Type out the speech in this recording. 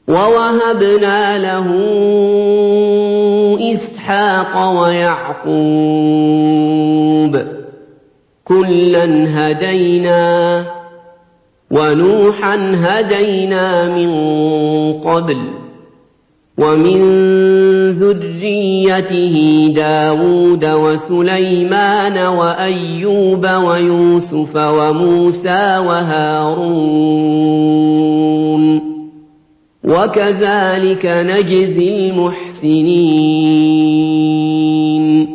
وَوَهَبْنَا لَهُ إِسْحَاقَ وَيَعْقُوبَ ۚ كُلًّا هَدَيْنَا ۚ وَنُوحًا هَدَيْنَا مِن قَبْلُ ۖ وَمِن ذُرِّيَّتِهِ دَاوُودَ وَسُلَيْمَانَ وَأَيُّوبَ وَيُوسُفَ وَمُوسَىٰ وَهَارُونَ ۚ وَكَذَٰلِكَ نَجْزِي الْمُحْسِنِينَ